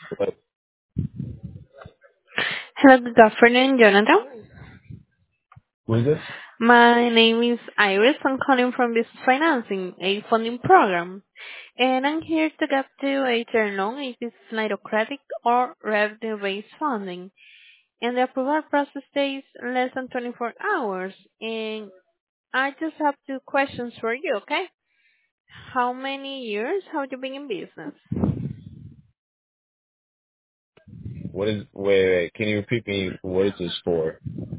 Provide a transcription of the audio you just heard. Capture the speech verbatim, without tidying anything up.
Hello. Hello, good afternoon, Jonathan. Who is this? My name is Iris. I'm calling from Business Financing, a funding program. And I'm here to get to a turn on if it's credit or revenue-based funding. And the approval process takes less than twenty-four hours. And I just have two questions for you, okay? How many years have you been in business? What is? Wait, wait. Can you repeat me? What is this for?